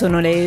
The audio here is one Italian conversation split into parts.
Sono le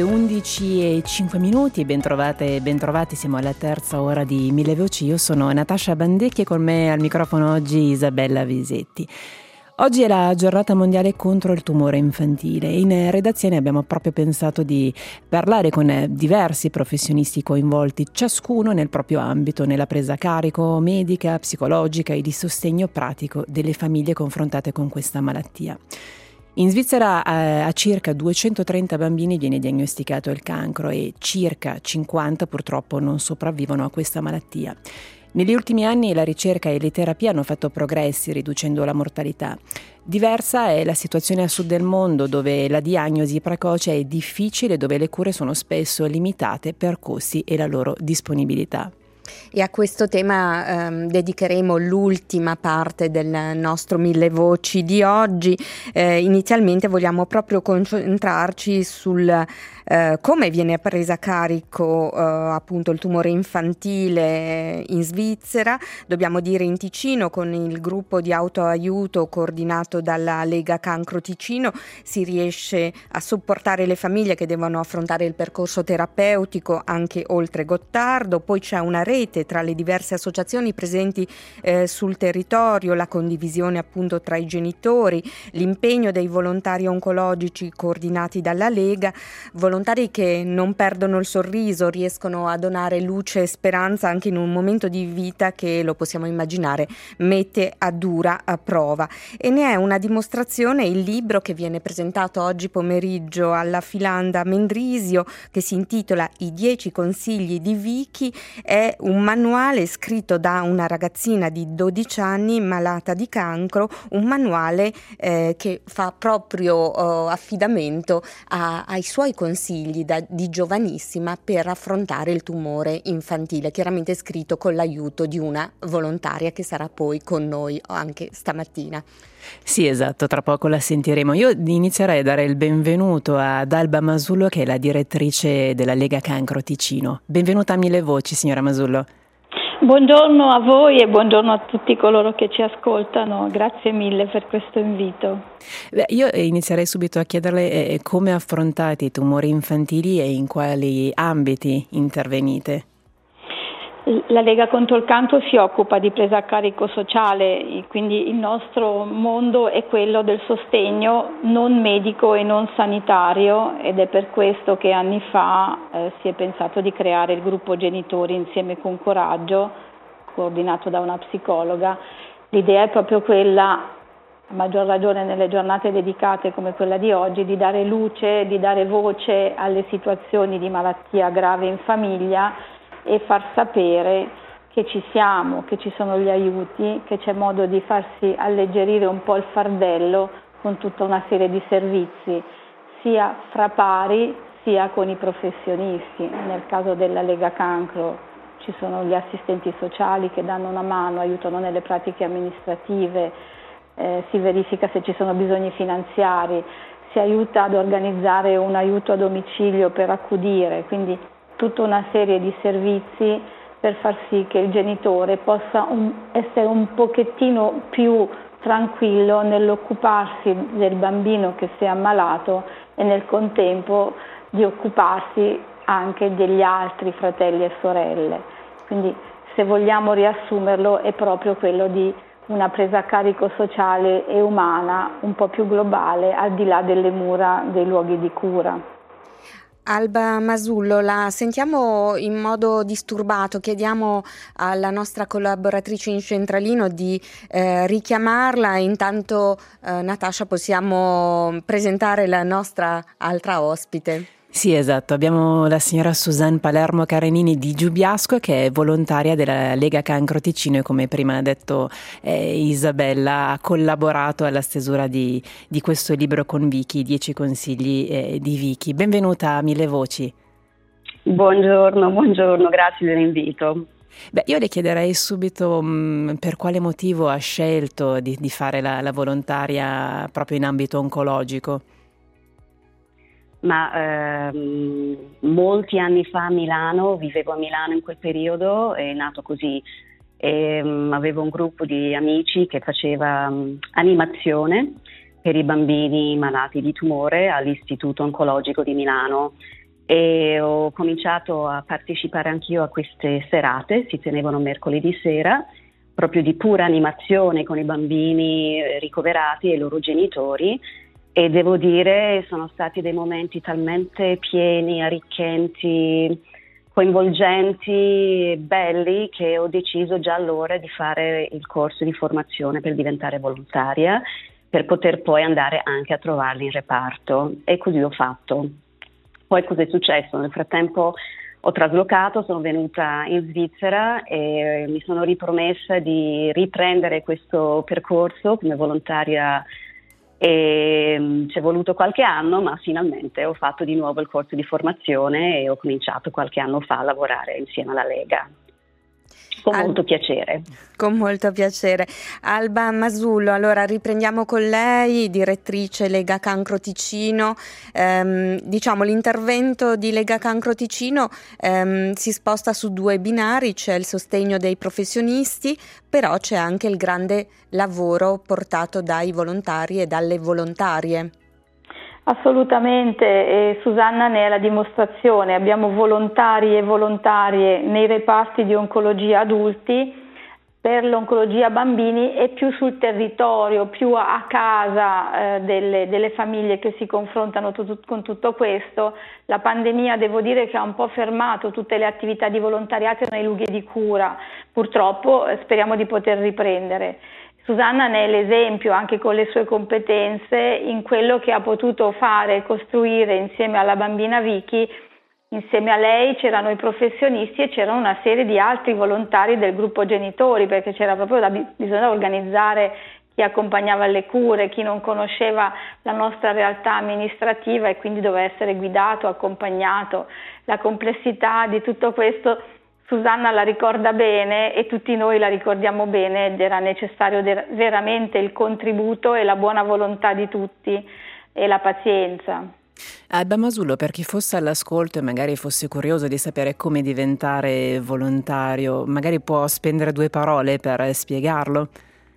11:05, bentrovate e bentrovati, siamo alla terza ora di Mille Voci. Io sono Natascia Bandecchi e con me al microfono oggi Isabella Visetti. Oggi è la giornata mondiale contro il tumore infantile e in redazione abbiamo proprio pensato di parlare con diversi professionisti coinvolti, ciascuno nel proprio ambito, nella presa a carico medica, psicologica e di sostegno pratico delle famiglie confrontate con questa malattia. In Svizzera a circa 230 bambini viene diagnosticato il cancro e circa 50 purtroppo non sopravvivono a questa malattia. Negli ultimi anni la ricerca e le terapie hanno fatto progressi riducendo la mortalità. Diversa è la situazione a sud del mondo, dove la diagnosi precoce è difficile e dove le cure sono spesso limitate per costi e la loro disponibilità. E a questo tema dedicheremo l'ultima parte del nostro Mille Voci di oggi. Inizialmente vogliamo proprio concentrarci sul come viene presa a carico appunto il tumore infantile in Svizzera, dobbiamo dire in Ticino, con il gruppo di autoaiuto coordinato dalla Lega Cancro Ticino si riesce a supportare le famiglie che devono affrontare il percorso terapeutico anche oltre Gottardo. Poi c'è una rete tra le diverse associazioni presenti sul territorio, la condivisione appunto tra i genitori, l'impegno dei volontari oncologici coordinati dalla Lega, volontari che non perdono il sorriso, riescono a donare luce e speranza anche in un momento di vita che, lo possiamo immaginare, mette a dura prova. E ne è una dimostrazione il libro che viene presentato oggi pomeriggio alla Filanda Mendrisio, che si intitola I 10 consigli di Vicky. È un manuale scritto da una ragazzina di 12 anni malata di cancro, un manuale che fa proprio affidamento ai suoi consigli di giovanissima per affrontare il tumore infantile, chiaramente scritto con l'aiuto di una volontaria che sarà poi con noi anche stamattina. Sì, esatto, tra poco la sentiremo. Io inizierei a dare il benvenuto ad Alba Masullo, che è la direttrice della Lega Cancro Ticino. Benvenuta a Mille Voci, signora Masullo. Buongiorno a voi e buongiorno a tutti coloro che ci ascoltano, grazie mille per questo invito. Io inizierei subito a chiederle come affrontate i tumori infantili e in quali ambiti intervenite. La Lega contro il cancro si occupa di presa a carico sociale, quindi il nostro mondo è quello del sostegno non medico e non sanitario, ed è per questo che anni fa si è pensato di creare il gruppo genitori insieme con coraggio, coordinato da una psicologa. L'idea è proprio quella, a maggior ragione nelle giornate dedicate come quella di oggi, di dare luce, di dare voce alle situazioni di malattia grave in famiglia e far sapere che ci siamo, che ci sono gli aiuti, che c'è modo di farsi alleggerire un po' il fardello con tutta una serie di servizi, sia fra pari sia con i professionisti. Nel caso della Lega Cancro ci sono gli assistenti sociali che danno una mano, aiutano nelle pratiche amministrative, si verifica se ci sono bisogni finanziari, si aiuta ad organizzare un aiuto a domicilio per accudire, quindi tutta una serie di servizi per far sì che il genitore possa essere un pochettino più tranquillo nell'occuparsi del bambino che si è ammalato e nel contempo di occuparsi anche degli altri fratelli e sorelle. Quindi, se vogliamo riassumerlo, è proprio quello di una presa a carico sociale e umana un po' più globale, al di là delle mura dei luoghi di cura. Alba Masullo, la sentiamo in modo disturbato, chiediamo alla nostra collaboratrice in centralino di richiamarla. Intanto Natascia, possiamo presentare la nostra altra ospite. Sì, esatto, abbiamo la signora Susanne Palermo Carenini di Giubiasco, che è volontaria della Lega Cancro Ticino e, come prima ha detto Isabella, ha collaborato alla stesura di questo libro con Vicky, 10 consigli di Vicky. Benvenuta a Mille Voci. Buongiorno, grazie dell'invito. Io le chiederei subito per quale motivo ha scelto di fare la volontaria proprio in ambito oncologico. Ma molti anni fa a Milano, vivevo a Milano in quel periodo, è nato così. Avevo un gruppo di amici che faceva animazione per i bambini malati di tumore all'Istituto Oncologico di Milano e ho cominciato a partecipare anch'io a queste serate, si tenevano mercoledì sera, proprio di pura animazione con i bambini ricoverati e i loro genitori, e devo dire sono stati dei momenti talmente pieni, arricchenti, coinvolgenti, belli, che ho deciso già allora di fare il corso di formazione per diventare volontaria, per poter poi andare anche a trovarli in reparto, e così ho fatto. Poi cosa è successo? Nel frattempo ho traslocato, sono venuta in Svizzera e mi sono ripromessa di riprendere questo percorso come volontaria, e ci è voluto qualche anno, ma finalmente ho fatto di nuovo il corso di formazione e ho cominciato qualche anno fa a lavorare insieme alla Lega. Con molto piacere. Con molto piacere. Alba Masullo, allora riprendiamo con lei, direttrice Lega Cancro Ticino. Diciamo l'intervento di Lega Cancro Ticino si sposta su due binari, c'è il sostegno dei professionisti, però c'è anche il grande lavoro portato dai volontari e dalle volontarie. Assolutamente, e Susanna ne è la dimostrazione. Abbiamo volontari e volontarie nei reparti di oncologia adulti, per l'oncologia bambini e più sul territorio, più a casa delle famiglie che si confrontano con tutto questo. La pandemia, devo dire, che ha un po' fermato tutte le attività di volontariato nei luoghi di cura. Purtroppo speriamo di poter riprendere. Susanna ne è l'esempio, anche con le sue competenze, in quello che ha potuto fare e costruire insieme alla bambina Vicky. Insieme a lei c'erano i professionisti e c'era una serie di altri volontari del gruppo genitori, perché c'era proprio bisogno organizzare chi accompagnava alle cure, chi non conosceva la nostra realtà amministrativa e quindi doveva essere guidato, accompagnato. La complessità di tutto questo Susanna la ricorda bene e tutti noi la ricordiamo bene, ed era necessario veramente il contributo e la buona volontà di tutti e la pazienza. Alba Masullo, per chi fosse all'ascolto e magari fosse curioso di sapere come diventare volontario, magari può spendere 2 parole per spiegarlo?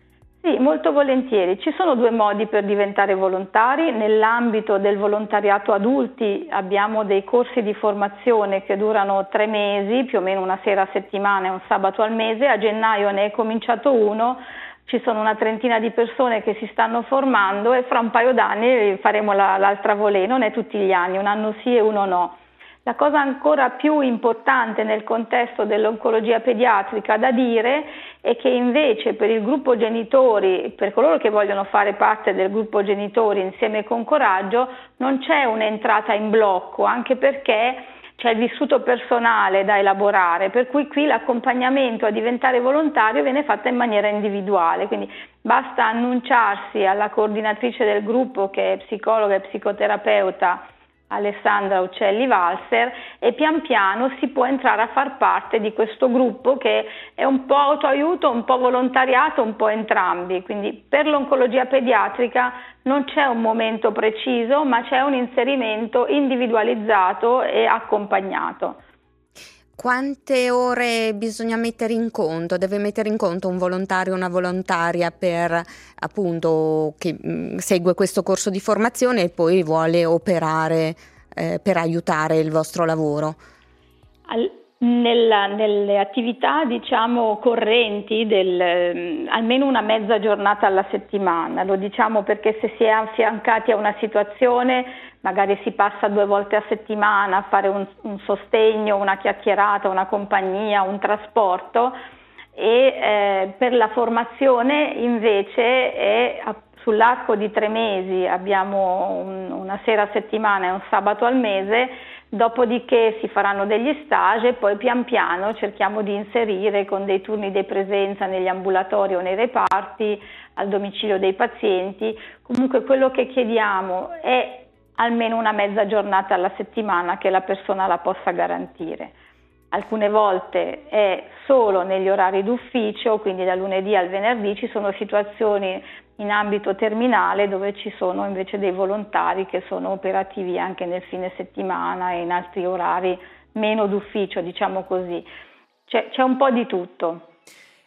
Sì, molto volentieri. Ci sono 2 modi per diventare volontari. Nell'ambito del volontariato adulti abbiamo dei corsi di formazione che durano 3 mesi, più o meno una sera a settimana e un sabato al mese. A gennaio ne è cominciato uno, ci sono una trentina di persone che si stanno formando e fra un paio d'anni faremo l'altra volée, non è tutti gli anni, un anno sì e uno no. La cosa ancora più importante nel contesto dell'oncologia pediatrica da dire è che invece per il gruppo genitori, per coloro che vogliono fare parte del gruppo genitori insieme con coraggio, non c'è un'entrata in blocco, anche perché c'è il vissuto personale da elaborare, per cui qui l'accompagnamento a diventare volontario viene fatto in maniera individuale, quindi basta annunciarsi alla coordinatrice del gruppo, che è psicologa e psicoterapeuta Alessandra Uccelli-Valser, e pian piano si può entrare a far parte di questo gruppo che è un po' autoaiuto, un po' volontariato, un po' entrambi. Quindi per l'oncologia pediatrica non c'è un momento preciso, ma c'è un inserimento individualizzato e accompagnato. Quante ore bisogna mettere in conto? Deve mettere in conto un volontario o una volontaria per appunto che segue questo corso di formazione e poi vuole operare per aiutare il vostro lavoro? Nelle attività diciamo correnti almeno una mezza giornata alla settimana, lo diciamo perché se si è affiancati a una situazione magari si passa 2 volte a settimana a fare un sostegno, una chiacchierata, una compagnia, un trasporto, e per la formazione invece è sull'arco di 3 mesi, abbiamo una sera a settimana e un sabato al mese. Dopodiché si faranno degli stage e poi pian piano cerchiamo di inserire con dei turni di presenza negli ambulatori o nei reparti, al domicilio dei pazienti. Comunque quello che chiediamo è almeno una mezza giornata alla settimana che la persona la possa garantire. Alcune volte è solo negli orari d'ufficio, quindi da lunedì al venerdì. Ci sono situazioni in ambito terminale dove ci sono invece dei volontari che sono operativi anche nel fine settimana e in altri orari meno d'ufficio, diciamo così. C'è un po' di tutto.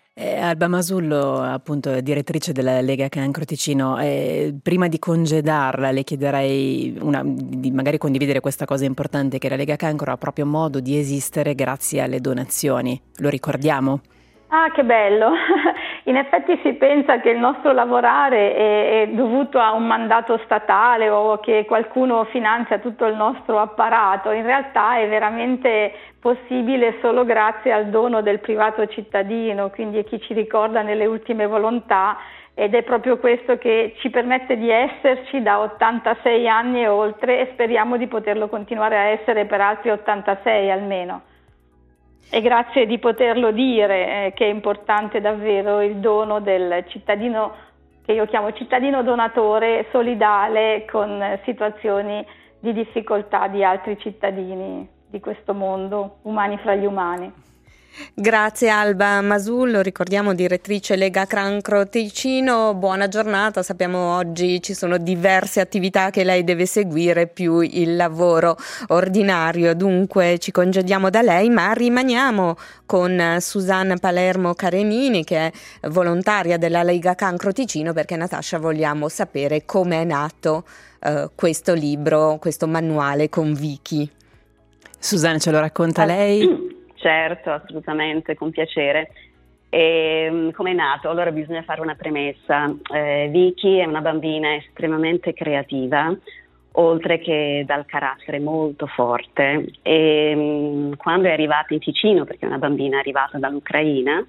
Alba Masullo, appunto direttrice della Lega Cancro Ticino, prima di congedarla le chiederei di magari condividere questa cosa importante, che la Lega Cancro ha proprio modo di esistere grazie alle donazioni. Lo ricordiamo? Ah, che bello! In effetti si pensa che il nostro lavorare è dovuto a un mandato statale o che qualcuno finanzia tutto il nostro apparato. In realtà è veramente possibile solo grazie al dono del privato cittadino, quindi è chi ci ricorda nelle ultime volontà, ed è proprio questo che ci permette di esserci da 86 anni e oltre, e speriamo di poterlo continuare a essere per altri 86 almeno. E grazie di poterlo dire, che è importante davvero il dono del cittadino, che io chiamo cittadino donatore, solidale con situazioni di difficoltà di altri cittadini di questo mondo, umani fra gli umani. Grazie Alba Masullo, ricordiamo direttrice Lega Cancro Ticino, buona giornata. Sappiamo oggi ci sono diverse attività che lei deve seguire più il lavoro ordinario, dunque ci congediamo da lei, ma rimaniamo con Susanna Palermo Carenini, che è volontaria della Lega Cancro Ticino, perché Natascia vogliamo sapere come è nato questo libro, questo manuale con Vicky. Susanna, ce lo racconta lei? Certo, assolutamente, con piacere. Come è nato? Allora bisogna fare una premessa. Vicky è una bambina estremamente creativa, oltre che dal carattere molto forte. E quando è arrivata in Ticino, perché è una bambina arrivata dall'Ucraina,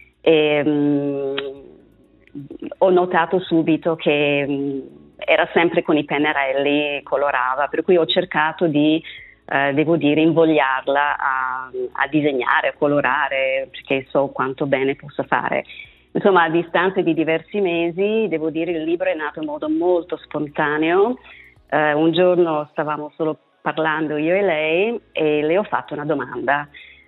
ho notato subito che era sempre con i pennarelli, colorava, per cui ho cercato di devo dire, invogliarla a disegnare, a colorare, perché so quanto bene possa fare. Insomma, a distanza di diversi mesi, devo dire, il libro è nato in modo molto spontaneo. Un giorno stavamo solo parlando io e lei e le ho fatto una domanda.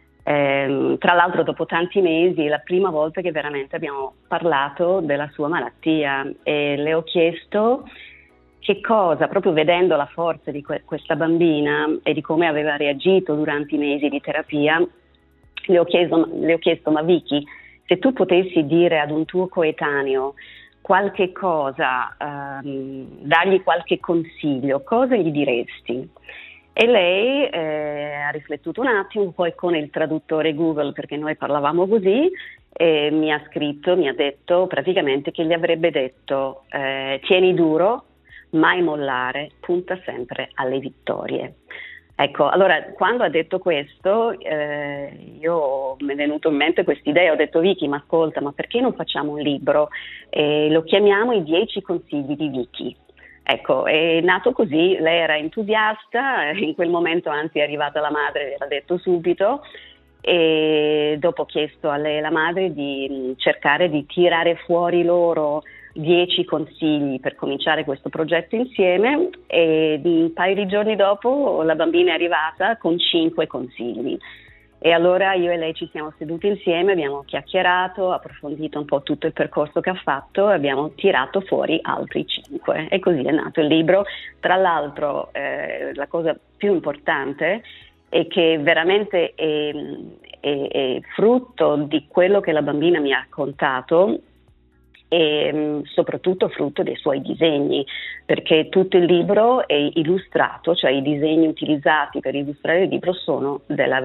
Tra l'altro, dopo tanti mesi, è la prima volta che veramente abbiamo parlato della sua malattia, e le ho chiesto che cosa, proprio vedendo la forza di questa bambina e di come aveva reagito durante i mesi di terapia, le ho chiesto, ma Vicky, se tu potessi dire ad un tuo coetaneo qualche cosa, dargli qualche consiglio, cosa gli diresti? E lei ha riflettuto un attimo, poi con il traduttore Google, perché noi parlavamo così, mi ha scritto, mi ha detto praticamente che gli avrebbe detto tieni duro, mai mollare, punta sempre alle vittorie. Ecco, allora quando ha detto questo io mi è venuto in mente questa idea, ho detto Vicky, ma ascolta, ma perché non facciamo un libro e lo chiamiamo I 10 consigli di Vicky? Ecco, è nato così, lei era entusiasta, in quel momento anzi è arrivata la madre, gliel'ha detto subito, e dopo ho chiesto a lei e alla madre di cercare di tirare fuori loro 10 consigli per cominciare questo progetto insieme, e un paio di giorni dopo la bambina è arrivata con 5 consigli. E allora io e lei ci siamo seduti insieme, abbiamo chiacchierato, approfondito un po' tutto il percorso che ha fatto e abbiamo tirato fuori altri 5. E così è nato il libro. Tra l'altro la cosa più importante è che veramente è frutto di quello che la bambina mi ha raccontato, e soprattutto frutto dei suoi disegni, perché tutto il libro è illustrato, cioè i disegni utilizzati per illustrare il libro sono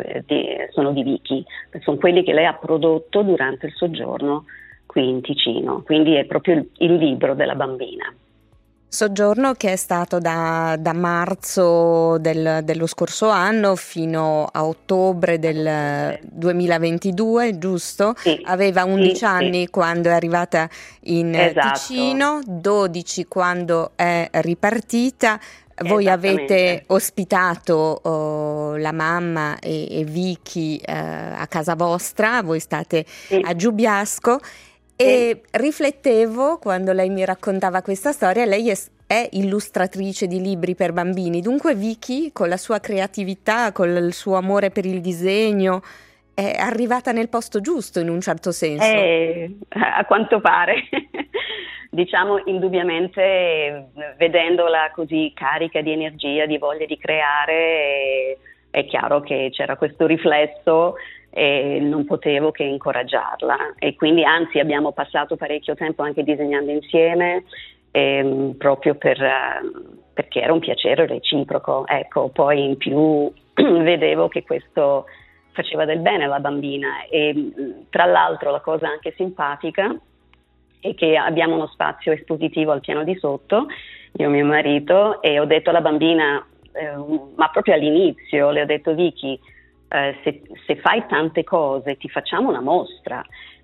di Vicky, sono quelli che lei ha prodotto durante il soggiorno qui in Ticino, quindi è proprio il libro della bambina. Soggiorno che è stato da marzo dello scorso anno fino a ottobre del 2022, giusto? Sì, aveva 11 sì, anni quando è arrivata in Ticino, 12 quando è ripartita. Voi avete ospitato la mamma e Vicky a casa vostra, voi state a Giubiasco. E riflettevo quando lei mi raccontava questa storia, lei è illustratrice di libri per bambini, dunque Vicky con la sua creatività, con il suo amore per il disegno, è arrivata nel posto giusto in un certo senso. A quanto pare, diciamo indubbiamente, vedendola così carica di energia, di voglia di creare, è chiaro che c'era questo riflesso e non potevo che incoraggiarla, e quindi anzi abbiamo passato parecchio tempo anche disegnando insieme, proprio perché era un piacere reciproco, ecco. Poi in più vedevo che questo faceva del bene alla bambina, e tra l'altro la cosa anche simpatica è che abbiamo uno spazio espositivo al piano di sotto, io e mio marito, e ho detto alla bambina, ma proprio all'inizio le ho detto: Vicky, se fai tante cose ti facciamo una mostra.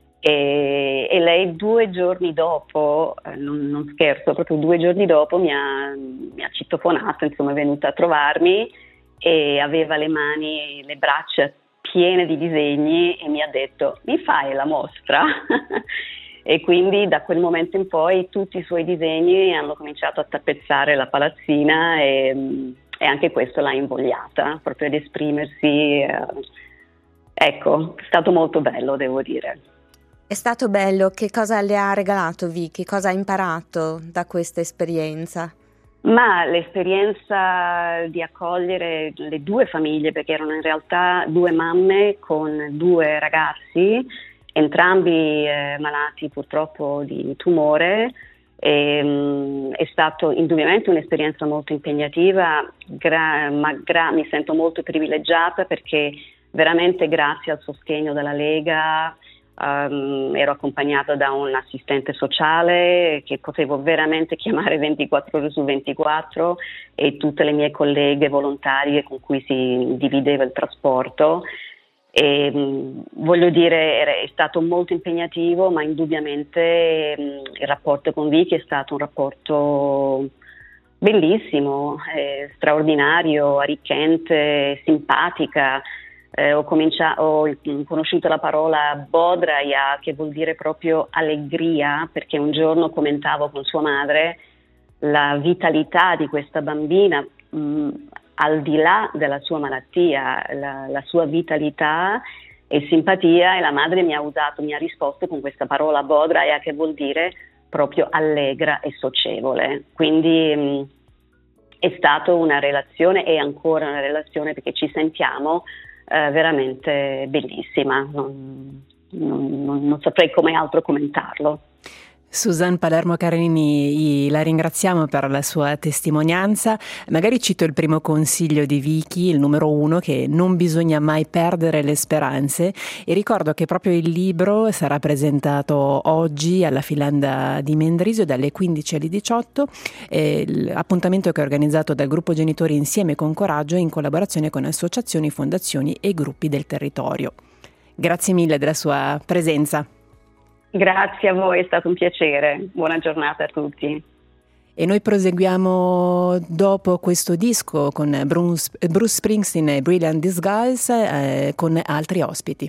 E lei 2 giorni dopo, non scherzo, proprio 2 giorni dopo mi ha citofonato, insomma è venuta a trovarmi e aveva le mani, le braccia piene di disegni e mi ha detto: mi fai la mostra? E quindi da quel momento in poi tutti i suoi disegni hanno cominciato a tappezzare la palazzina, e anche questo l'ha invogliata proprio ad esprimersi. Ecco, è stato molto bello, devo dire. È stato bello. Che cosa le ha regalato Vicky? Cosa ha imparato da questa esperienza? Ma l'esperienza di accogliere le 2 famiglie, perché erano in realtà 2 mamme con 2 ragazzi, entrambi malati purtroppo di tumore. È stato indubbiamente un'esperienza molto impegnativa, mi sento molto privilegiata perché veramente grazie al sostegno della Lega ero accompagnata da un assistente sociale che potevo veramente chiamare 24 ore su 24, e tutte le mie colleghe volontarie con cui si divideva il trasporto. E, voglio dire, è stato molto impegnativo, ma indubbiamente il rapporto con Vicky è stato un rapporto bellissimo, straordinario, arricchente, simpatica. Ho conosciuto la parola bodraia, che vuol dire proprio allegria, perché un giorno commentavo con sua madre la vitalità di questa bambina, al di là della sua malattia, la sua vitalità e simpatia, e la madre mi ha risposto con questa parola bodraia, che vuol dire proprio allegra e socievole. Quindi è stata una relazione, e ancora una relazione, perché ci sentiamo veramente bellissima, non saprei come altro commentarlo. Susanne Palermo Carini, la ringraziamo per la sua testimonianza. Magari cito il primo consiglio di Vicky, il numero 1, che non bisogna mai perdere le speranze, e ricordo che proprio il libro sarà presentato oggi alla Filanda di Mendrisio dalle 15 alle 18, l'appuntamento che è organizzato dal gruppo Genitori Insieme con Coraggio in collaborazione con associazioni, fondazioni e gruppi del territorio. Grazie mille della sua presenza. Grazie a voi, è stato un piacere. Buona giornata a tutti. E noi proseguiamo dopo questo disco con Bruce Springsteen e Brilliant Disguise con altri ospiti.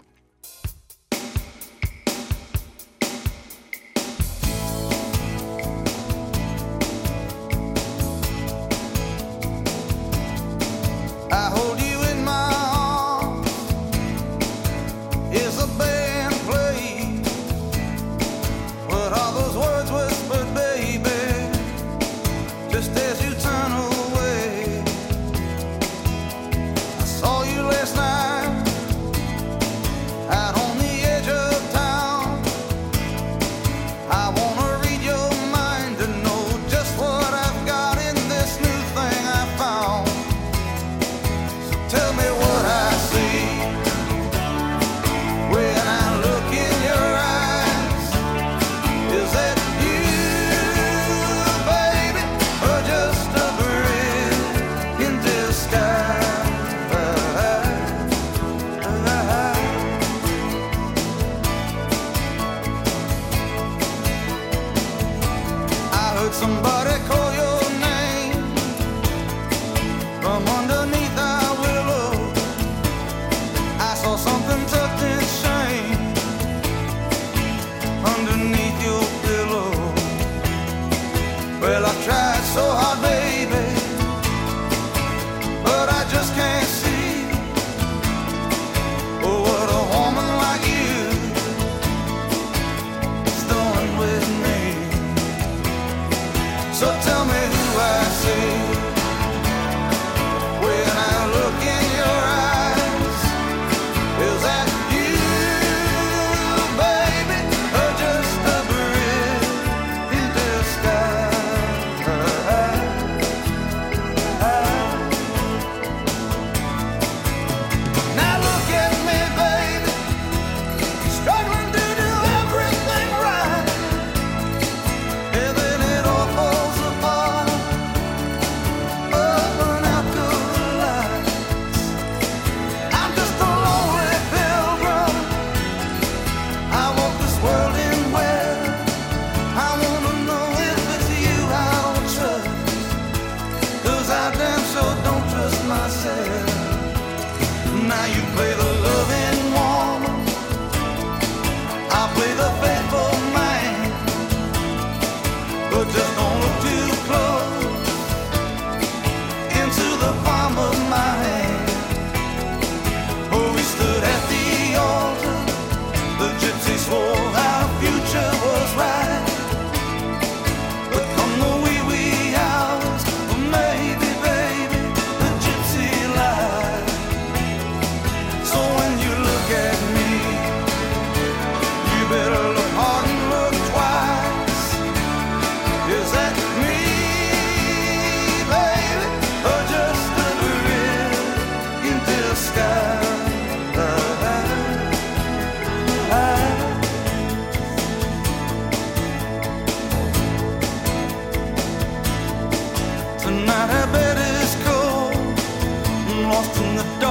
So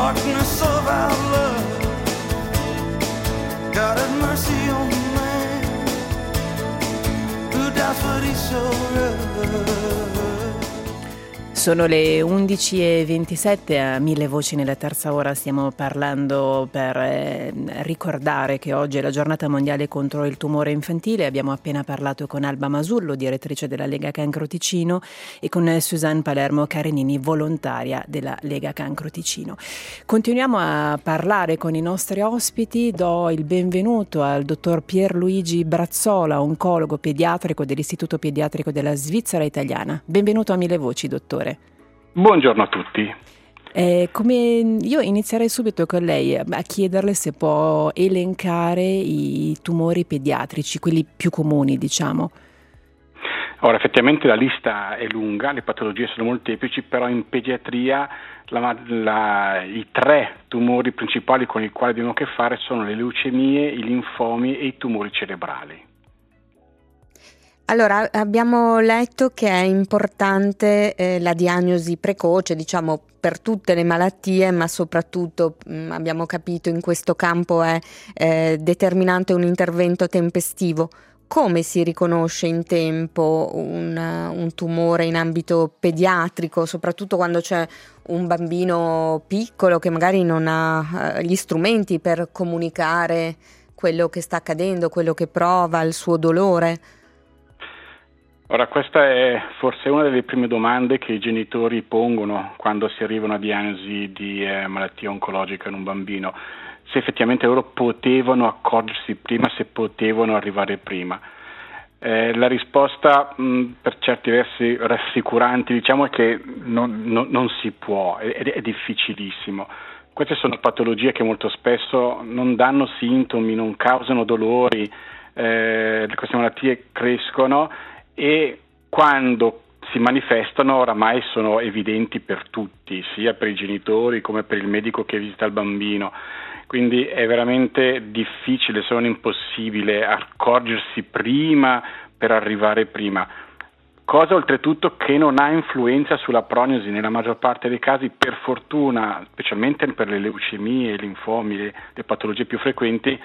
darkness of our love. God have mercy on the man who dies for these so Sono le 11:27, a Mille Voci nella terza ora stiamo parlando per ricordare che oggi è la giornata mondiale contro il tumore infantile. Abbiamo appena parlato con Alba Masullo, direttrice della Lega Cancro Ticino, e con Suzanne Palermo Carenini, volontaria della Lega Cancro Ticino. Continuiamo a parlare con i nostri ospiti. Do il benvenuto al dottor Pierluigi Brazzola, oncologo pediatrico dell'Istituto Pediatrico della Svizzera Italiana. Benvenuto a Mille Voci, dottore. Buongiorno a tutti. Io inizierei subito con lei a chiederle se può elencare i tumori pediatrici, quelli più comuni, diciamo. Ora, effettivamente la lista è lunga, le patologie sono molteplici, però in pediatria i 3 tumori principali con i quali abbiamo a che fare sono le leucemie, i linfomi e i tumori cerebrali. Allora, abbiamo letto che è importante la diagnosi precoce, diciamo, per tutte le malattie, ma soprattutto abbiamo capito in questo campo è determinante un intervento tempestivo. Come si riconosce in tempo un tumore in ambito pediatrico, soprattutto quando c'è un bambino piccolo che magari non ha gli strumenti per comunicare quello che sta accadendo, quello che prova, il suo dolore? Ora, questa è forse una delle prime domande che i genitori pongono quando si arriva a una diagnosi di malattia oncologica in un bambino. Se effettivamente loro potevano accorgersi prima, se potevano arrivare prima. La risposta per certi versi rassicurante, diciamo, è che non si può, è difficilissimo. Queste sono patologie che molto spesso non danno sintomi, non causano dolori, queste malattie crescono e quando si manifestano oramai sono evidenti per tutti, sia per i genitori come per il medico che visita il bambino. Quindi è veramente difficile, se non impossibile, accorgersi prima per arrivare prima. Cosa oltretutto che non ha influenza sulla prognosi nella maggior parte dei casi, per fortuna, specialmente per le leucemie, i linfomi, le patologie più frequenti.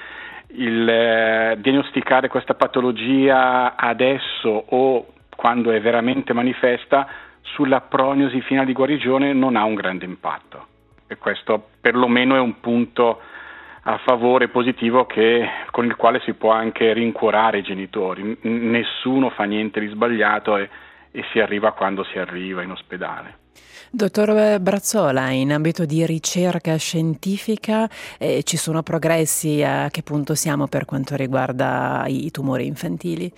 Il diagnosticare questa patologia adesso o quando è veramente manifesta sulla prognosi finale di guarigione non ha un grande impatto, e questo perlomeno è un punto a favore positivo con il quale si può anche rincuorare i genitori. Nessuno fa niente di sbagliato e si arriva quando si arriva in ospedale. Dottor Brazzola, in ambito di ricerca scientifica ci sono progressi? A che punto siamo per quanto riguarda i tumori infantili?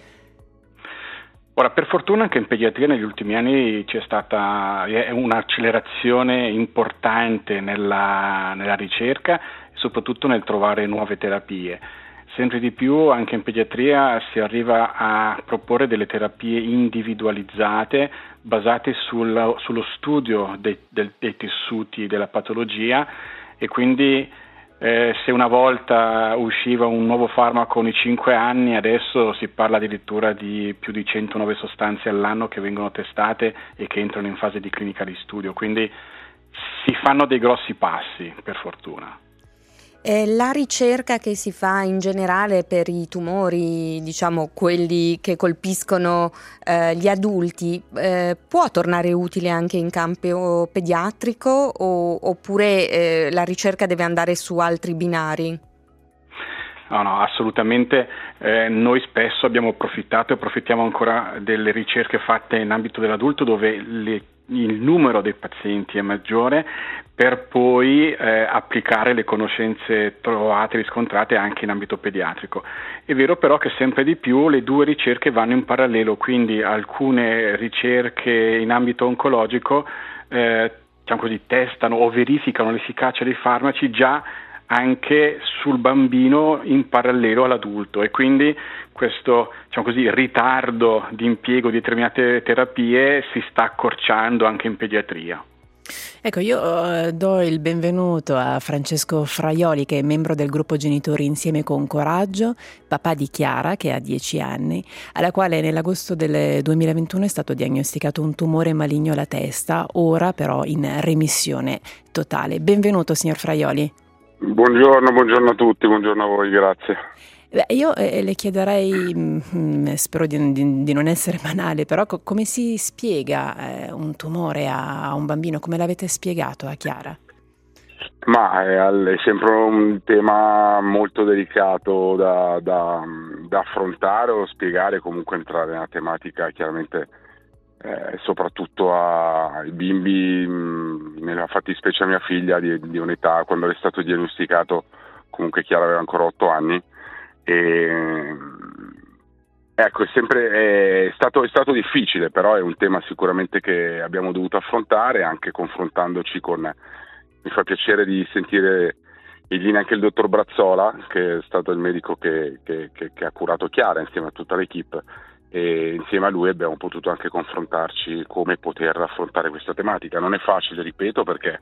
Ora, per fortuna anche in pediatria negli ultimi anni c'è stata un'accelerazione importante nella ricerca e soprattutto nel trovare nuove terapie. Sempre di più anche in pediatria si arriva a proporre delle terapie individualizzate basate sullo studio dei tessuti della patologia, e quindi se una volta usciva un nuovo farmaco ogni 5 anni, adesso si parla addirittura di più di 100 nuove sostanze all'anno che vengono testate e che entrano in fase di clinica di studio, quindi si fanno dei grossi passi, per fortuna. La ricerca che si fa in generale per i tumori, diciamo quelli che colpiscono gli adulti, può tornare utile anche in campo pediatrico oppure la ricerca deve andare su altri binari? No, assolutamente. Noi spesso abbiamo approfittato e approfittiamo ancora delle ricerche fatte in ambito dell'adulto dove il numero dei pazienti è maggiore, per poi applicare le conoscenze trovate, riscontrate anche in ambito pediatrico. È vero però che sempre di più le due ricerche vanno in parallelo, quindi alcune ricerche in ambito oncologico diciamo così, testano o verificano l'efficacia dei farmaci già anche sul bambino in parallelo all'adulto, e quindi questo, diciamo così, ritardo di impiego di determinate terapie si sta accorciando anche in pediatria. Ecco, io do il benvenuto a Francesco Fraioli, che è membro del gruppo Genitori Insieme con Coraggio, papà di Chiara, che ha 10 anni, alla quale nell'agosto del 2021 è stato diagnosticato un tumore maligno alla testa, ora però in remissione totale. Benvenuto, signor Fraioli. Buongiorno a tutti, buongiorno a voi, grazie. Io le chiederei, spero di non essere banale, però come si spiega un tumore a un bambino? Come l'avete spiegato a Chiara? Ma è sempre un tema molto delicato da affrontare o spiegare, comunque entrare nella tematica chiaramente soprattutto ai bimbi, nella fattispecie a mia figlia di un'età, quando è stato diagnosticato, comunque Chiara aveva ancora 8 anni. E ecco, è stato difficile, però è un tema sicuramente che abbiamo dovuto affrontare, anche confrontandoci mi fa piacere di sentire in linea anche il dottor Brazzola, che è stato il medico che ha curato Chiara insieme a tutta l'equipe, e insieme a lui abbiamo potuto anche confrontarci come poter affrontare questa tematica. Non è facile, ripeto, perché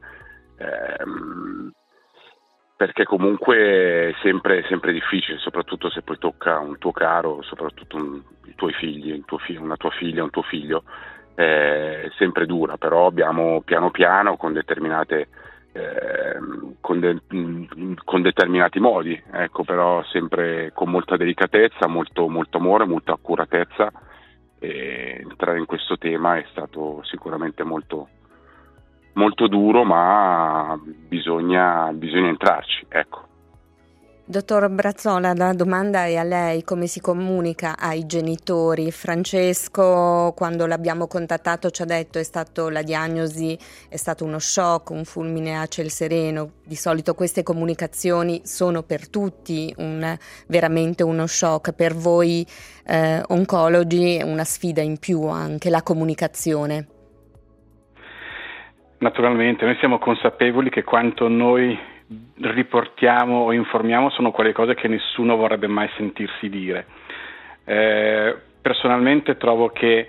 comunque è sempre difficile, soprattutto se poi tocca un tuo caro, soprattutto i tuoi figli, una tua figlia, un tuo figlio, è sempre dura, però abbiamo piano piano con determinati modi, ecco, però sempre con molta delicatezza, molto amore, molta accuratezza, e entrare in questo tema è stato sicuramente molto duro, ma bisogna entrarci, ecco. Dottor Brazzola, la domanda è a lei: come si comunica ai genitori? Francesco, quando l'abbiamo contattato, ci ha detto la diagnosi è stato uno shock, un fulmine a ciel sereno. Di solito queste comunicazioni sono per tutti veramente uno shock. Per voi oncologi è una sfida in più anche la comunicazione. Naturalmente, noi siamo consapevoli che quanto noi riportiamo o informiamo sono quelle cose che nessuno vorrebbe mai sentirsi dire. Personalmente trovo che,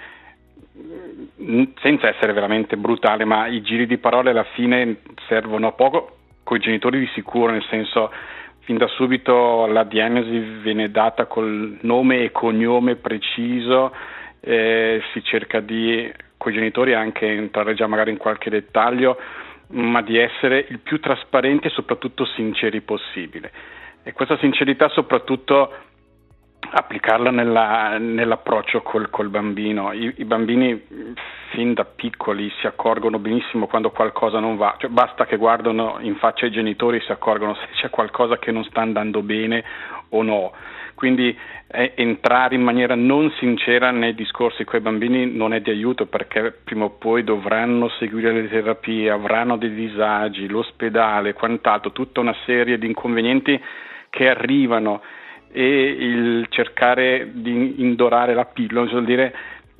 senza essere veramente brutale, ma i giri di parole alla fine servono a poco, coi genitori di sicuro, nel senso, fin da subito la diagnosi viene data col nome e cognome preciso, si cerca coi genitori anche entrare già magari in qualche dettaglio, ma di essere il più trasparenti e soprattutto sinceri possibile. E questa sincerità soprattutto applicarla nell'approccio col bambino. I bambini fin da piccoli si accorgono benissimo quando qualcosa non va, cioè basta che guardano in faccia ai genitori e si accorgono se c'è qualcosa che non sta andando bene o no. Quindi entrare in maniera non sincera nei discorsi con i bambini non è di aiuto, perché prima o poi dovranno seguire le terapie, avranno dei disagi, l'ospedale, quant'altro, tutta una serie di inconvenienti che arrivano, e il cercare di indorare la pillola, vuol dire,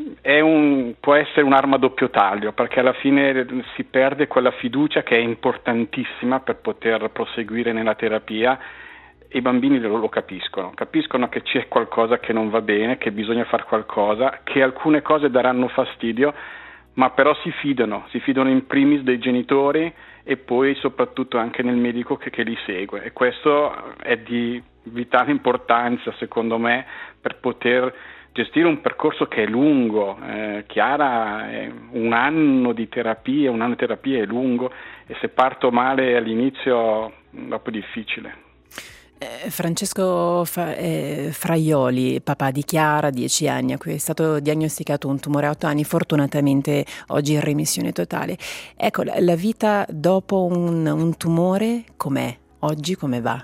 può essere un'arma a doppio taglio, perché alla fine si perde quella fiducia che è importantissima per poter proseguire nella terapia. I bambini lo capiscono che c'è qualcosa che non va bene, che bisogna fare qualcosa, che alcune cose daranno fastidio, ma però si fidano in primis dei genitori e poi soprattutto anche nel medico che li segue, e questo è di vitale importanza secondo me per poter gestire un percorso che è lungo. Chiara, un anno di terapia è lungo, e se parto male all'inizio dopo è difficile. Francesco Fraioli, papà di Chiara, 10 anni, a cui è stato diagnosticato un tumore a 8 anni, fortunatamente oggi in remissione totale. Ecco, la vita dopo un tumore com'è? Oggi come va?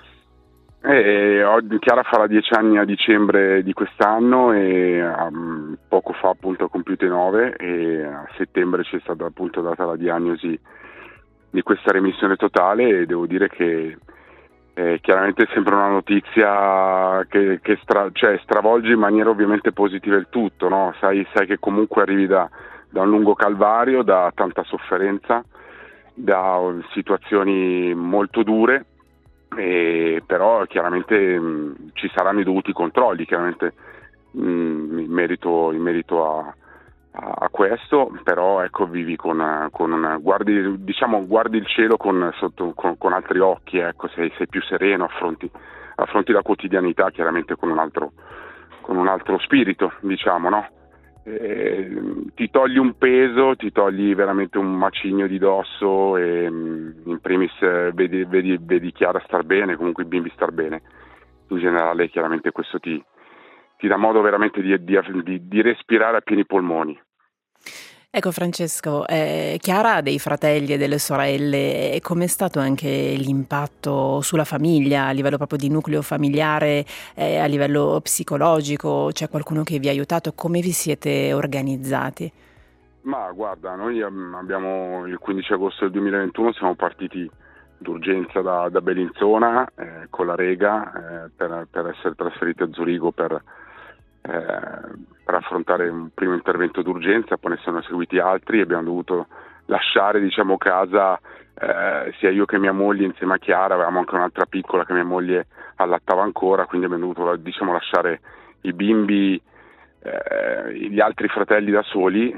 Oggi Chiara farà 10 anni a dicembre di quest'anno, e poco fa appunto ha compiuto i 9, e a settembre ci è stata appunto data la diagnosi di questa remissione totale, e devo dire che chiaramente è sempre una notizia che stravolge in maniera ovviamente positiva il tutto, no? Sai che comunque arrivi da un lungo calvario, da tanta sofferenza, da situazioni molto dure, però chiaramente ci saranno i dovuti controlli, chiaramente in merito a questo, però ecco, vivi guardi il cielo con altri occhi, ecco, sei più sereno, affronti la quotidianità chiaramente con un altro spirito, diciamo, no? Ti togli un peso, ti togli veramente un macigno di dosso e in primis vedi Chiara star bene, comunque i bimbi star bene. In generale chiaramente questo ti dà modo veramente di respirare a pieni polmoni. Ecco Francesco, Chiara ha dei fratelli e delle sorelle, e com'è stato anche l'impatto sulla famiglia, a livello proprio di nucleo familiare, a livello psicologico? C'è qualcuno che vi ha aiutato? Come vi siete organizzati? Ma guarda, noi abbiamo il 15 agosto del 2021 siamo partiti d'urgenza da Bellinzona con la Rega per essere trasferiti a Zurigo per affrontare un primo intervento d'urgenza, poi ne sono seguiti altri e abbiamo dovuto lasciare, diciamo, casa sia io che mia moglie insieme a Chiara. Avevamo anche un'altra piccola che mia moglie allattava ancora, quindi abbiamo dovuto, diciamo, lasciare i bimbi, gli altri fratelli da soli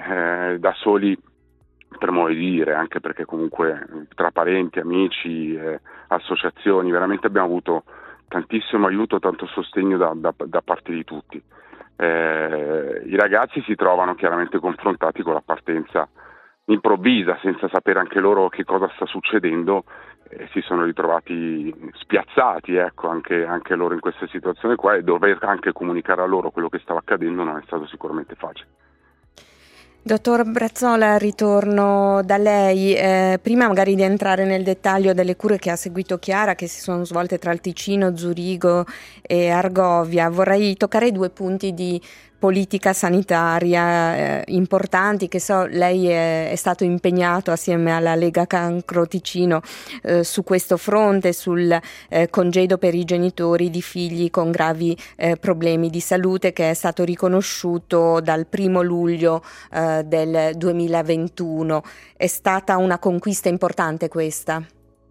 per modo di dire, anche perché comunque tra parenti, amici, associazioni veramente abbiamo avuto tantissimo aiuto, tanto sostegno da parte di tutti. I ragazzi si trovano chiaramente confrontati con la partenza improvvisa, senza sapere anche loro che cosa sta succedendo, si sono ritrovati spiazzati, ecco, anche loro in questa situazione qua, e dover anche comunicare a loro quello che stava accadendo non è stato sicuramente facile. Dottor Brazzola, ritorno da lei. Prima magari di entrare nel dettaglio delle cure che ha seguito Chiara, che si sono svolte tra il Ticino, Zurigo e Argovia, vorrei toccare due punti di politica sanitaria importanti, che so lei è stato impegnato assieme alla Lega Cancro Ticino su questo fronte, sul congedo per i genitori di figli con gravi problemi di salute, che è stato riconosciuto dal 1 luglio del 2021. È stata una conquista importante questa?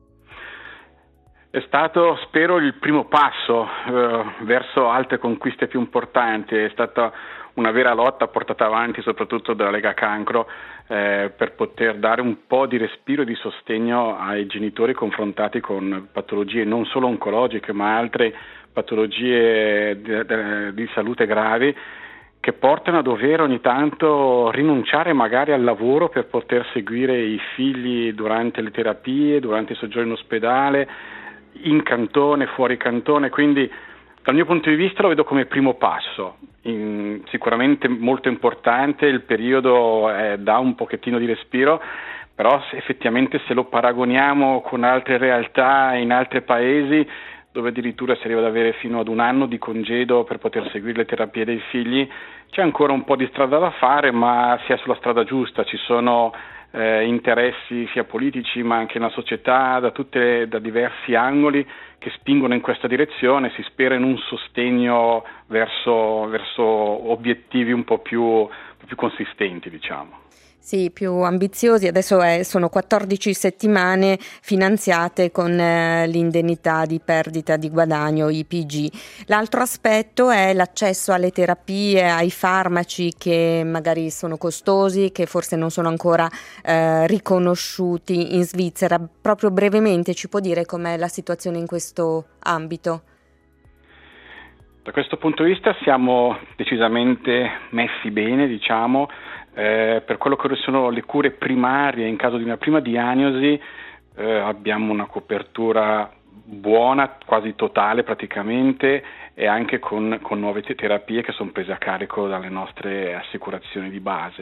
È stato, spero, il primo passo verso altre conquiste più importanti. È stata una vera lotta portata avanti soprattutto dalla Lega Cancro per poter dare un po' di respiro e di sostegno ai genitori confrontati con patologie non solo oncologiche ma altre patologie di salute gravi, che portano a dover ogni tanto rinunciare magari al lavoro per poter seguire i figli durante le terapie, durante i soggiorni in ospedale, in cantone, fuori cantone. Quindi dal mio punto di vista lo vedo come primo passo, sicuramente molto importante. Il periodo dà un pochettino di respiro, però effettivamente se lo paragoniamo con altre realtà in altri paesi, dove addirittura si arriva ad avere fino ad 1 anno di congedo per poter seguire le terapie dei figli, c'è ancora un po' di strada da fare, ma si è sulla strada giusta. Ci sono interessi sia politici ma anche nella società da diversi angoli che spingono in questa direzione. Si spera in un sostegno verso obiettivi un po' più consistenti, diciamo. Sì, più ambiziosi. Adesso sono 14 settimane finanziate con l'indennità di perdita di guadagno, IPG. L'altro aspetto è l'accesso alle terapie, ai farmaci che magari sono costosi, che forse non sono ancora riconosciuti in Svizzera. Proprio brevemente ci può dire com'è la situazione in questo ambito? Da questo punto di vista siamo decisamente messi bene, diciamo. Per quello che sono le cure primarie, in caso di una prima diagnosi abbiamo una copertura buona, quasi totale praticamente, e anche con nuove terapie che sono prese a carico dalle nostre assicurazioni di base.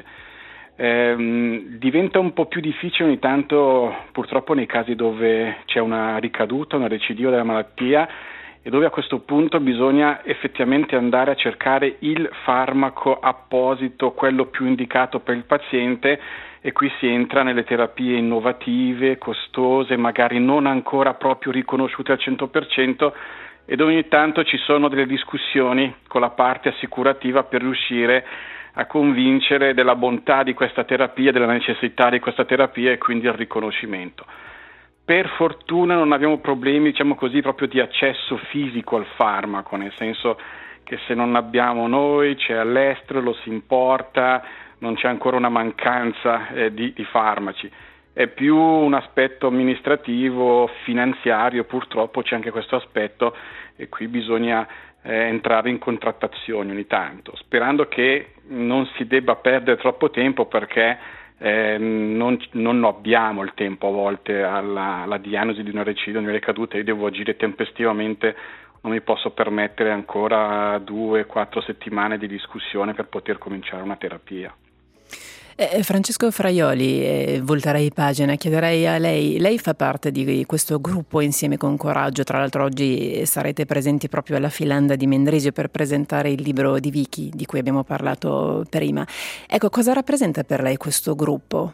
Diventa un po' più difficile ogni tanto, purtroppo, nei casi dove c'è una ricaduta, una recidiva della malattia, e dove a questo punto bisogna effettivamente andare a cercare il farmaco apposito, quello più indicato per il paziente, e qui si entra nelle terapie innovative, costose, magari non ancora proprio riconosciute al 100%, ed ogni tanto ci sono delle discussioni con la parte assicurativa per riuscire a convincere della bontà di questa terapia, della necessità di questa terapia e quindi il riconoscimento. Per fortuna non abbiamo problemi, diciamo così, proprio di accesso fisico al farmaco, nel senso che se non abbiamo noi c'è all'estero, lo si importa, non c'è ancora una mancanza di farmaci. È più un aspetto amministrativo, finanziario, purtroppo c'è anche questo aspetto e qui bisogna entrare in contrattazioni ogni tanto, sperando che non si debba perdere troppo tempo, perché non abbiamo il tempo a volte alla diagnosi di una recidiva, di una ricaduta. Io devo agire tempestivamente, non mi posso permettere ancora 2-4 settimane di discussione per poter cominciare una terapia. Francesco Fraioli, volterei pagina, chiederei a lei fa parte di questo gruppo Insieme con Coraggio, tra l'altro oggi sarete presenti proprio alla Filanda di Mendrisio per presentare il libro di Vicky di cui abbiamo parlato prima. Ecco, cosa rappresenta per lei questo gruppo?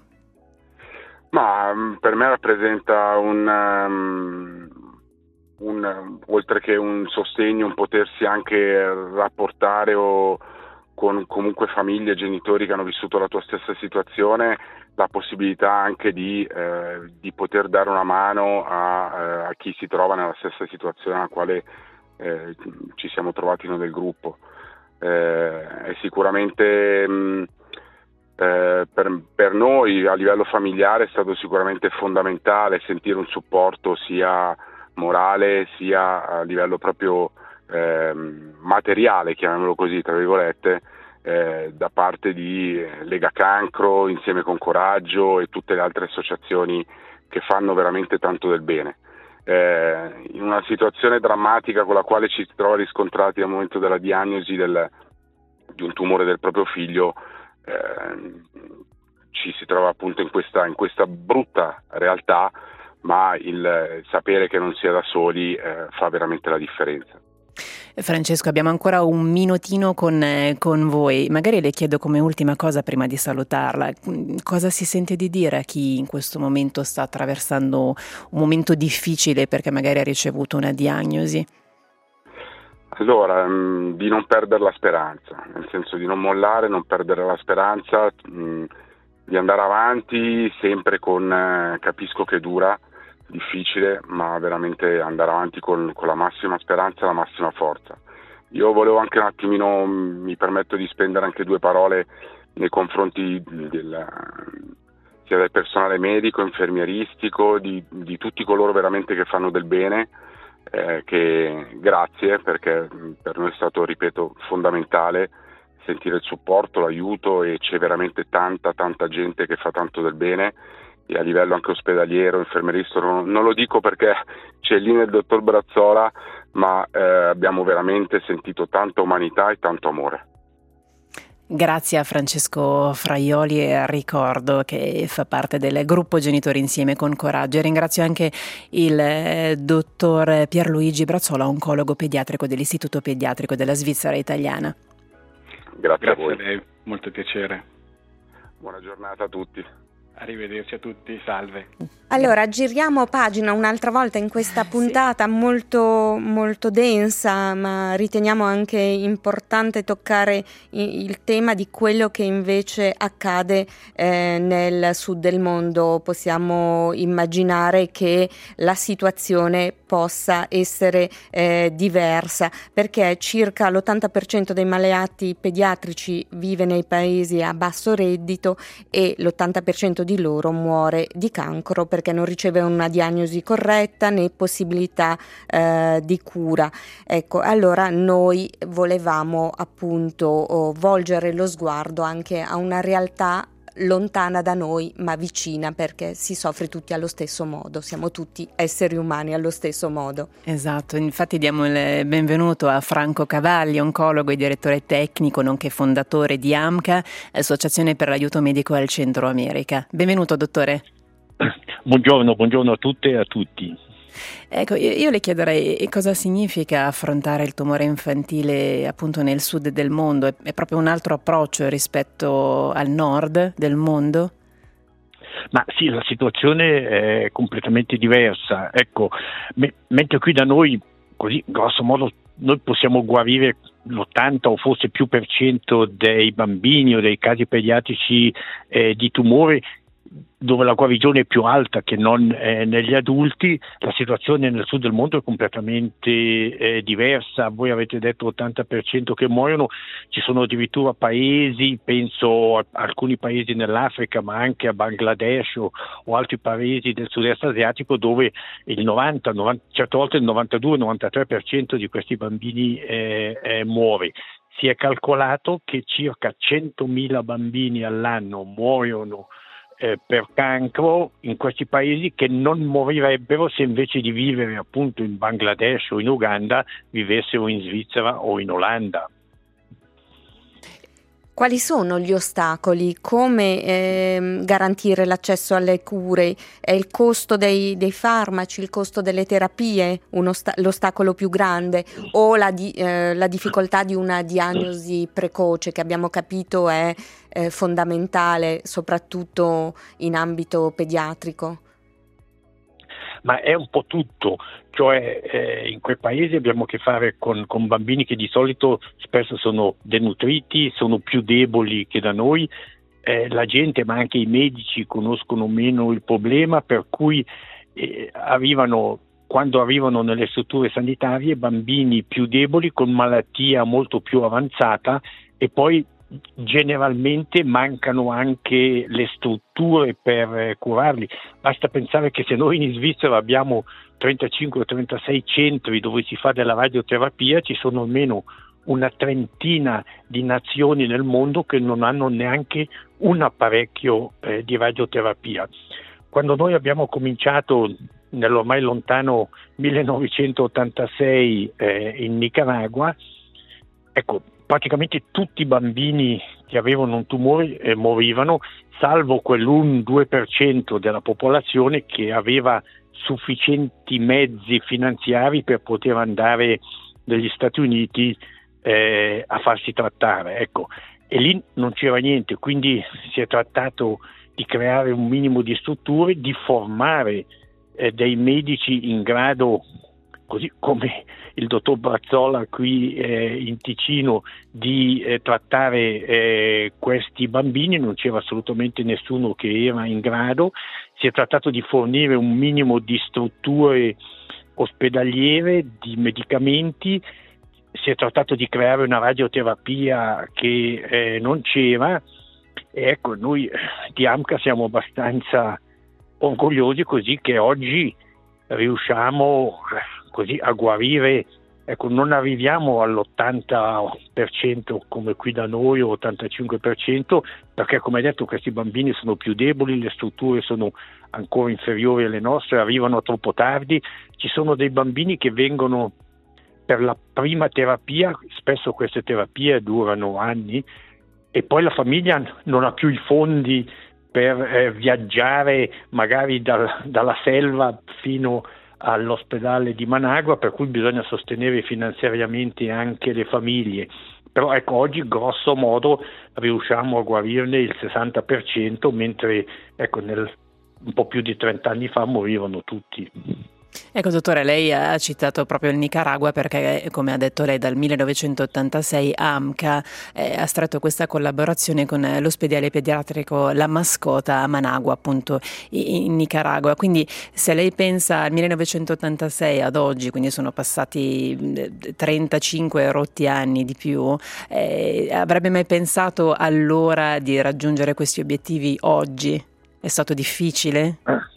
Ma per me rappresenta oltre che un sostegno, un potersi anche rapportare con comunque famiglie e genitori che hanno vissuto la tua stessa situazione, la possibilità anche di poter dare una mano a chi si trova nella stessa situazione alla quale ci siamo trovati noi del gruppo. È sicuramente per noi a livello familiare è stato sicuramente fondamentale sentire un supporto sia morale sia a livello proprio materiale, chiamiamolo così, tra virgolette, da parte di Lega Cancro, Insieme con Coraggio e tutte le altre associazioni che fanno veramente tanto del bene. In una situazione drammatica con la quale ci si trova riscontrati al momento della diagnosi di un tumore del proprio figlio, ci si trova appunto in questa brutta realtà, ma il sapere che non si è da soli fa veramente la differenza. Francesco, abbiamo ancora un minutino con voi, magari le chiedo come ultima cosa prima di salutarla, cosa si sente di dire a chi in questo momento sta attraversando un momento difficile perché magari ha ricevuto una diagnosi? Allora, di non perdere la speranza, nel senso di non mollare, non perdere la speranza, di andare avanti sempre capisco che dura, difficile, ma veramente andare avanti con la massima speranza e la massima forza. Io volevo anche un attimino, mi permetto di spendere anche 2 parole nei confronti sia del personale medico, infermieristico, di tutti coloro veramente che fanno del bene, che grazie, perché per noi è stato, ripeto, fondamentale sentire il supporto, l'aiuto, e c'è veramente tanta gente che fa tanto del bene, e a livello anche ospedaliero, infermieristico, non lo dico perché c'è lì nel dottor Brazzola, ma abbiamo veramente sentito tanta umanità e tanto amore. Grazie a Francesco Fraioli, e ricordo che fa parte del gruppo Genitori Insieme con Coraggio, e ringrazio anche il dottor Pierluigi Brazzola, oncologo pediatrico dell'Istituto Pediatrico della Svizzera Italiana. Grazie a voi. A lei, molto piacere. Buona giornata a tutti. Arrivederci a tutti, salve. Allora, giriamo pagina un'altra volta in questa puntata molto, molto densa, ma riteniamo anche importante toccare il tema di quello che invece accade nel sud del mondo. Possiamo immaginare che la situazione possa essere diversa, perché circa l'80% dei malati pediatrici vive nei paesi a basso reddito e l'80% di loro muore di cancro perché non riceve una diagnosi corretta né possibilità di cura. Ecco, allora noi volevamo appunto volgere lo sguardo anche a una realtà lontana da noi ma vicina, perché si soffre tutti allo stesso modo, siamo tutti esseri umani allo stesso modo. Esatto, infatti diamo il benvenuto a Franco Cavalli, oncologo e direttore tecnico nonché fondatore di AMCA, Associazione per l'aiuto medico al Centro America. Benvenuto dottore. Buongiorno a tutte e a tutti. Ecco, io le chiederei cosa significa affrontare il tumore infantile appunto nel sud del mondo. È proprio un altro approccio rispetto al nord del mondo? Ma sì, la situazione è completamente diversa. Ecco, mentre qui da noi, così grosso modo, noi possiamo guarire l'80 o forse più % dei bambini o dei casi pediatrici di tumore. dove la guarigione è più alta che non negli adulti. La situazione nel sud del mondo è completamente diversa. Voi avete detto 80% che muoiono, ci sono addirittura paesi, penso a alcuni paesi nell'Africa, ma anche a Bangladesh o altri paesi del sud-est asiatico, dove il 90 certe volte il 92-93% di questi bambini muore. Si è calcolato che circa 100.000 bambini all'anno muoiono per cancro in questi paesi, che non morirebbero se invece di vivere appunto in Bangladesh o in Uganda vivessero in Svizzera o in Olanda. Quali sono gli ostacoli? Come garantire l'accesso alle cure? È il costo dei farmaci, il costo delle terapie l'ostacolo più grande, o la difficoltà di una diagnosi precoce, che abbiamo capito è fondamentale soprattutto in ambito pediatrico? Ma è un po' tutto, cioè in quei paesi abbiamo a che fare con bambini che di solito spesso sono denutriti, sono più deboli che da noi, la gente ma anche i medici conoscono meno il problema, per cui quando arrivano nelle strutture sanitarie bambini più deboli con malattia molto più avanzata, e poi generalmente mancano anche le strutture per curarli. Basta pensare che se noi in Svizzera abbiamo 35-36 centri dove si fa della radioterapia, ci sono almeno una trentina di nazioni nel mondo che non hanno neanche un apparecchio di radioterapia. Quando noi abbiamo cominciato nell'ormai lontano 1986 in Nicaragua, ecco, praticamente tutti i bambini che avevano un tumore morivano, salvo quell'1-2% della popolazione che aveva sufficienti mezzi finanziari per poter andare negli Stati Uniti a farsi trattare. Ecco. E lì non c'era niente, quindi si è trattato di creare un minimo di strutture, di formare dei medici in grado, così come il dottor Brazzola qui in Ticino, di trattare questi bambini. Non c'era assolutamente nessuno che era in grado. Si è trattato di fornire un minimo di strutture ospedaliere, di medicamenti, si è trattato di creare una radioterapia che non c'era, e ecco, noi di AMCA siamo abbastanza orgogliosi così che oggi riusciamo così a guarire, ecco, non arriviamo all'80% come qui da noi o 85%, perché come hai detto questi bambini sono più deboli, le strutture sono ancora inferiori alle nostre, arrivano troppo tardi. Ci sono dei bambini che vengono per la prima terapia, spesso queste terapie durano anni, e poi la famiglia non ha più i fondi per viaggiare magari dalla selva fino all'ospedale di Managua, per cui bisogna sostenere finanziariamente anche le famiglie. Però ecco, oggi grosso modo riusciamo a guarirne il 60%, mentre ecco, un po' più di 30 anni fa morivano tutti. Ecco, dottore, lei ha citato proprio il Nicaragua perché, come ha detto lei, dal 1986 AMCA ha stretto questa collaborazione con l'ospedale pediatrico La Mascota a Managua, appunto in Nicaragua. Quindi se lei pensa al 1986 ad oggi, quindi sono passati 35 rotti anni di più, avrebbe mai pensato allora di raggiungere questi obiettivi oggi? È stato difficile?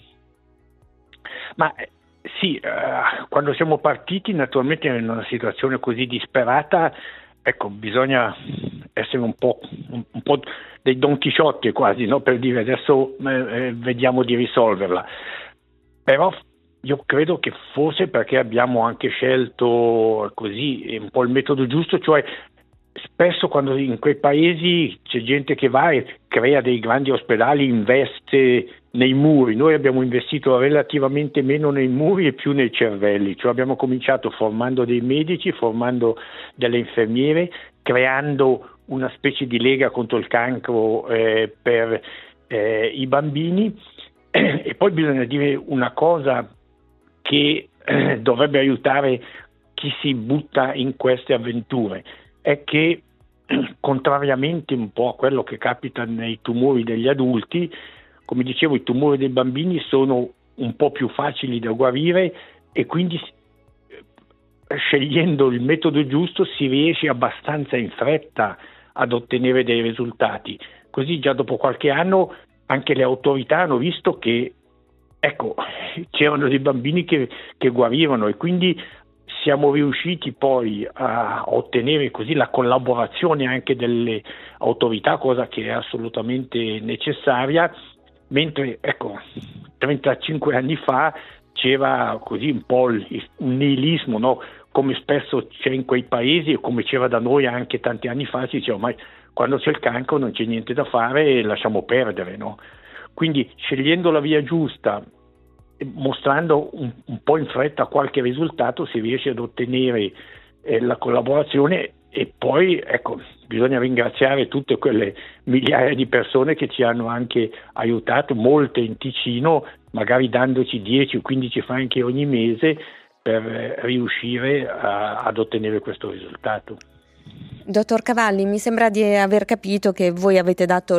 Ma sì, quando siamo partiti naturalmente in una situazione così disperata, ecco, bisogna essere un po' dei Don Chisciotti quasi, no? Per dire adesso vediamo di risolverla. Però io credo che forse perché abbiamo anche scelto così un po' il metodo giusto, cioè spesso quando in quei paesi c'è gente che va e crea dei grandi ospedali, investe nei muri. Noi abbiamo investito relativamente meno nei muri e più nei cervelli, cioè abbiamo cominciato formando dei medici, formando delle infermiere, creando una specie di lega contro il cancro per i bambini. E poi bisogna dire una cosa che dovrebbe aiutare chi si butta in queste avventure, è che contrariamente un po' a quello che capita nei tumori degli adulti, come dicevo, i tumori dei bambini sono un po' più facili da guarire e quindi scegliendo il metodo giusto si riesce abbastanza in fretta ad ottenere dei risultati. Così già dopo qualche anno anche le autorità hanno visto che c'erano dei bambini che guarivano e quindi siamo riusciti poi a ottenere così la collaborazione anche delle autorità, cosa che è assolutamente necessaria, mentre 35 anni fa c'era così un po' un niilismo, no? Come spesso c'è in quei paesi e come c'era da noi anche tanti anni fa, si diceva ormai quando c'è il cancro non c'è niente da fare e lasciamo perdere, no? Quindi scegliendo la via giusta, mostrando un po' in fretta qualche risultato, si riesce ad ottenere la collaborazione e poi bisogna ringraziare tutte quelle migliaia di persone che ci hanno anche aiutato, molte in Ticino, magari dandoci 10 o 15 franchi ogni mese per riuscire ad ottenere questo risultato. Dottor Cavalli, mi sembra di aver capito che voi avete dato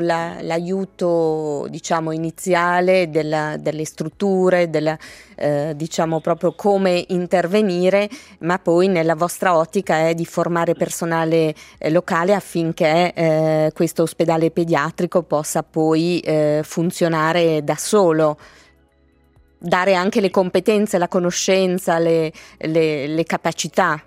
l'aiuto, diciamo, iniziale delle strutture, diciamo proprio come intervenire, ma poi nella vostra ottica è di formare personale locale affinché questo ospedale pediatrico possa poi funzionare da solo. Dare anche le competenze, la conoscenza, le capacità.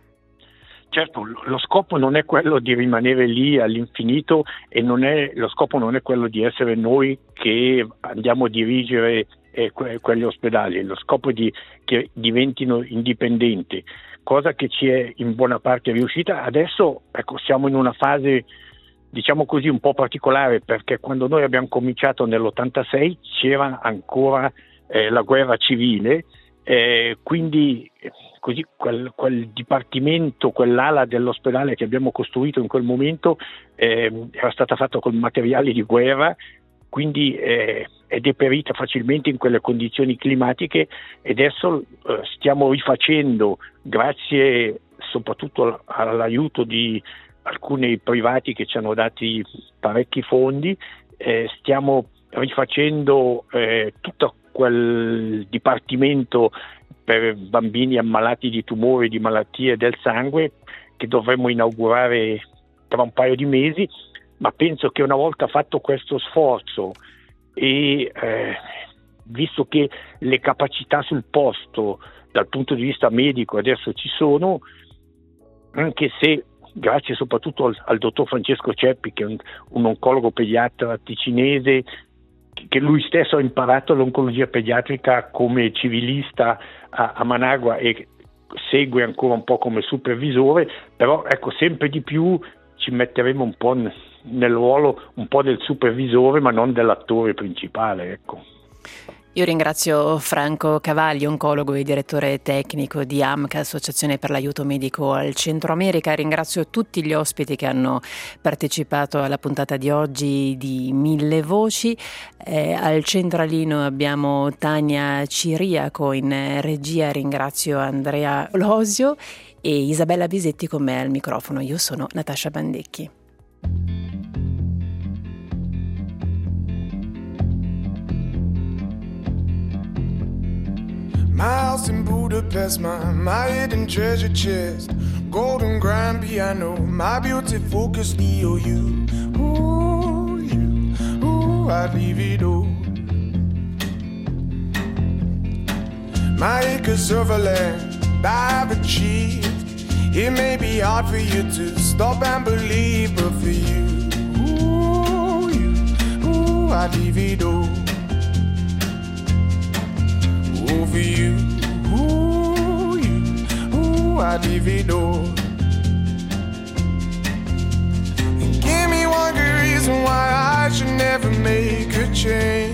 Certo, lo scopo non è quello di rimanere lì all'infinito e lo scopo non è quello di essere noi che andiamo a dirigere quegli ospedali, lo scopo è che diventino indipendenti, cosa che ci è in buona parte riuscita. Adesso siamo in una fase, diciamo così, un po' particolare, perché quando noi abbiamo cominciato nell'86 c'era ancora la guerra civile, quindi così quel dipartimento, quell'ala dell'ospedale che abbiamo costruito in quel momento era stata fatta con materiali di guerra, quindi è deperita facilmente in quelle condizioni climatiche e adesso stiamo rifacendo, grazie soprattutto all'aiuto di alcuni privati che ci hanno dati parecchi fondi, stiamo rifacendo tutto quel dipartimento per bambini ammalati di tumori, di malattie del sangue, che dovremmo inaugurare tra un paio di mesi, ma penso che una volta fatto questo sforzo e visto che le capacità sul posto dal punto di vista medico adesso ci sono, anche se grazie soprattutto al dottor Francesco Ceppi, che è un oncologo pediatra ticinese, che lui stesso ha imparato l'oncologia pediatrica come civilista a Managua e segue ancora un po' come supervisore, però sempre di più ci metteremo un po' nel ruolo un po' del supervisore ma non dell'attore principale, Io ringrazio Franco Cavalli, oncologo e direttore tecnico di AMCA, Associazione per l'Aiuto Medico al Centro America. Ringrazio tutti gli ospiti che hanno partecipato alla puntata di oggi di Mille Voci. Al centralino abbiamo Tania Ciriaco in regia, ringrazio Andrea Losio e Isabella Bisetti con me al microfono. Io sono Natascia Bandecchi. My house in Budapest, my hidden treasure chest, golden grand piano, my beauty focus EOU. Ooh, I'd leave it all. My acres of land I've achieved. It may be hard for you to stop and believe, but for you, I'd leave it all. For you, I'd leave it all. And give me one good reason why I should never make a change.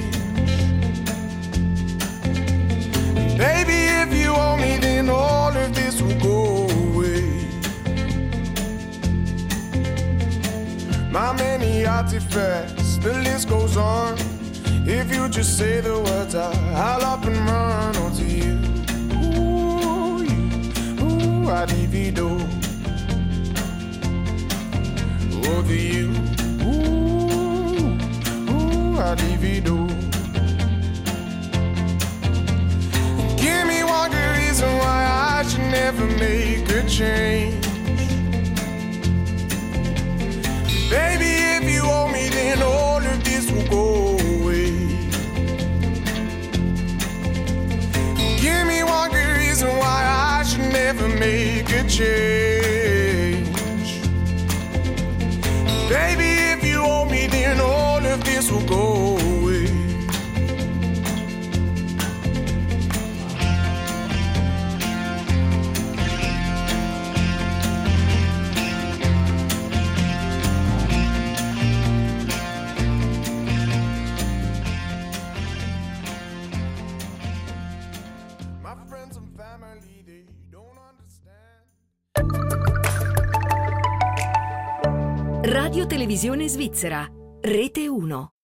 And baby, if you owe me, then all of this will go away. My many artifacts, the list goes on. If you just say the words, I'll up and run onto you. I'd leave it all. Over you. I'd leave it all. change. Baby, if you owe me, then all of this will go away. Give me one good reason why I should never make a change. Baby, if you owe me, then all of this will go away. Radio Televisione Svizzera, Rete 1.